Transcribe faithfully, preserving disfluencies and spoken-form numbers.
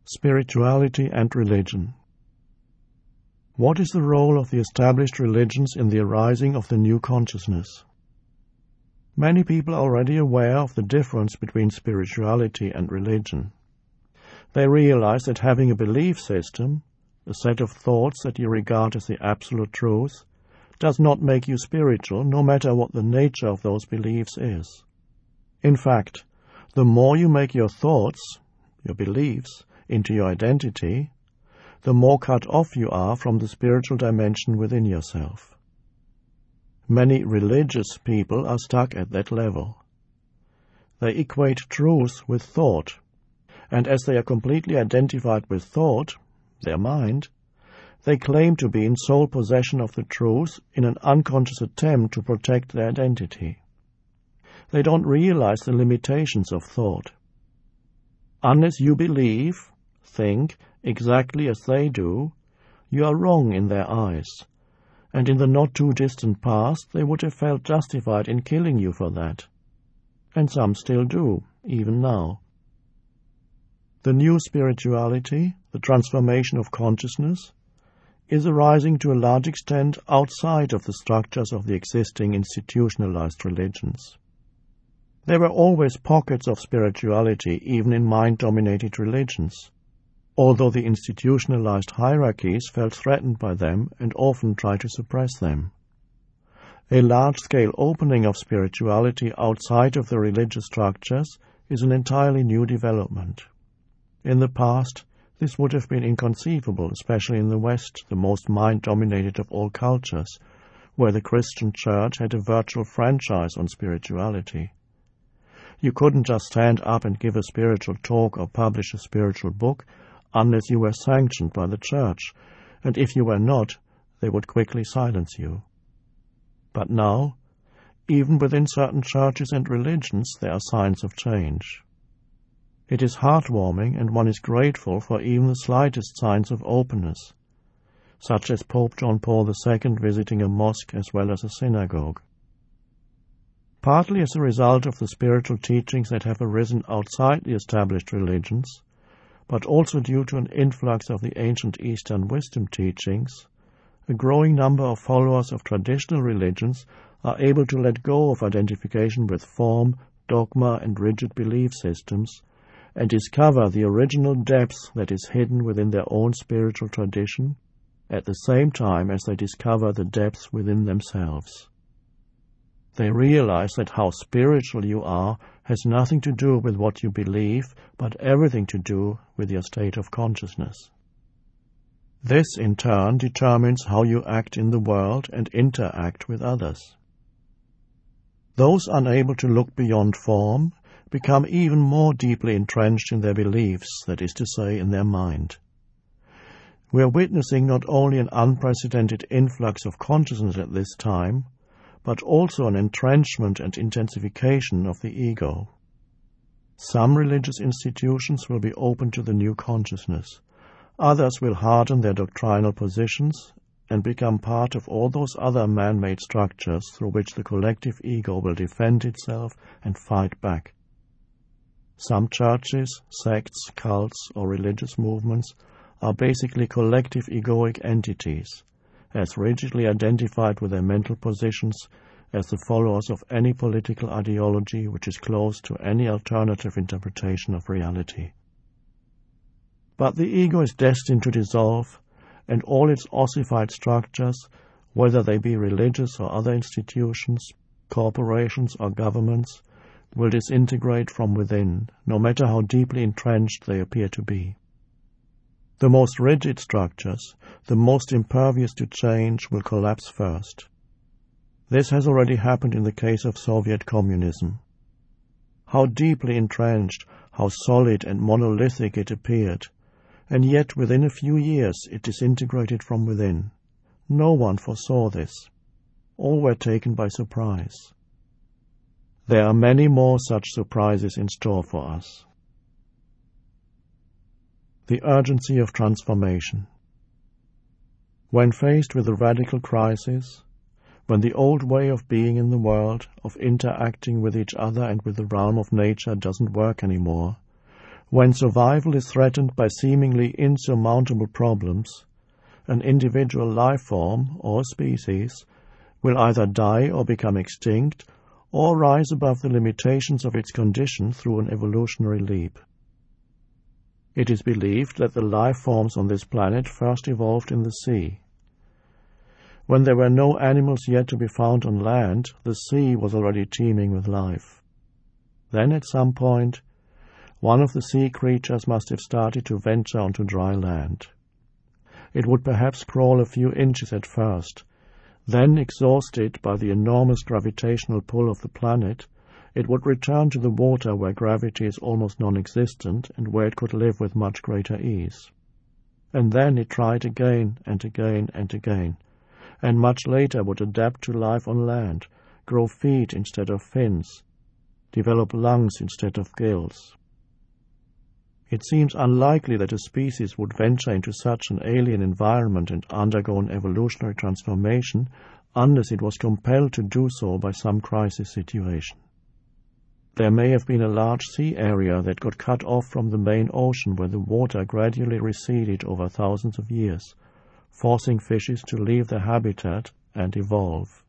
Spirituality and religion. What is the role of the established religions in the arising of the new consciousness? Many people are already aware of the difference between spirituality and religion. They realize that having a belief system, a set of thoughts that you regard as the absolute truth, does not make you spiritual, no matter what the nature of those beliefs is. In fact, the more you make your thoughts, your beliefs, into your identity, the more cut off you are from the spiritual dimension within yourself. Many religious people are stuck at that level. They equate truth with thought, and as they are completely identified with thought, their mind, they claim to be in sole possession of the truth in an unconscious attempt to protect their identity. They don't realize the limitations of thought. Unless you believe, think, exactly as they do, you are wrong in their eyes, and in the not-too-distant past they would have felt justified in killing you for that. And some still do, even now. The new spirituality, the transformation of consciousness, is arising to a large extent outside of the structures of the existing institutionalized religions. There were always pockets of spirituality even in mind-dominated religions, although the institutionalized hierarchies felt threatened by them and often tried to suppress them. A large-scale opening of spirituality outside of the religious structures is an entirely new development. In the past, this would have been inconceivable, especially in the West, the most mind-dominated of all cultures, where the Christian Church had a virtual franchise on spirituality. You couldn't just stand up and give a spiritual talk or publish a spiritual book unless you were sanctioned by the Church, and if you were not, they would quickly silence you. But now, even within certain churches and religions, there are signs of change. It is heartwarming, and one is grateful for even the slightest signs of openness, such as Pope John Paul the Second visiting a mosque as well as a synagogue. Partly as a result of the spiritual teachings that have arisen outside the established religions, but also due to an influx of the ancient Eastern wisdom teachings, a growing number of followers of traditional religions are able to let go of identification with form, dogma, and rigid belief systems, and discover the original depth that is hidden within their own spiritual tradition, at the same time as they discover the depth within themselves. They realize that how spiritual you are has nothing to do with what you believe, but everything to do with your state of consciousness. This, in turn, determines how you act in the world and interact with others. Those unable to look beyond form become even more deeply entrenched in their beliefs, that is to say, in their mind. We are witnessing not only an unprecedented influx of consciousness at this time, but also an entrenchment and intensification of the ego. Some religious institutions will be open to the new consciousness. Others will harden their doctrinal positions and become part of all those other man-made structures through which the collective ego will defend itself and fight back. Some churches, sects, cults, or religious movements are basically collective egoic entities, as rigidly identified with their mental positions as the followers of any political ideology which is close to any alternative interpretation of reality. But the ego is destined to dissolve, and all its ossified structures, whether they be religious or other institutions, corporations or governments, will disintegrate from within, no matter how deeply entrenched they appear to be. The most rigid structures, the most impervious to change, will collapse first. This has already happened in the case of Soviet communism. How deeply entrenched, how solid and monolithic it appeared, and yet within a few years it disintegrated from within. No one foresaw this. All were taken by surprise. There are many more such surprises in store for us. The urgency of transformation. When faced with a radical crisis, when the old way of being in the world, of interacting with each other and with the realm of nature doesn't work anymore, When survival is threatened by seemingly insurmountable problems, an individual life form or species will either die or become extinct or rise above the limitations of its condition through an evolutionary leap. It is believed that the life forms on this planet first evolved in the sea. When there were no animals yet to be found on land, the sea was already teeming with life. Then at some point, one of the sea creatures must have started to venture onto dry land. It would perhaps crawl a few inches at first. Then, exhausted by the enormous gravitational pull of the planet, it would return to the water where gravity is almost non-existent and where it could live with much greater ease. And then it tried again and again and again, and much later would adapt to life on land, grow feet instead of fins, develop lungs instead of gills. It seems unlikely that a species would venture into such an alien environment and undergo an evolutionary transformation unless it was compelled to do so by some crisis situation. There may have been a large sea area that got cut off from the main ocean where the water gradually receded over thousands of years, forcing fishes to leave their habitat and evolve.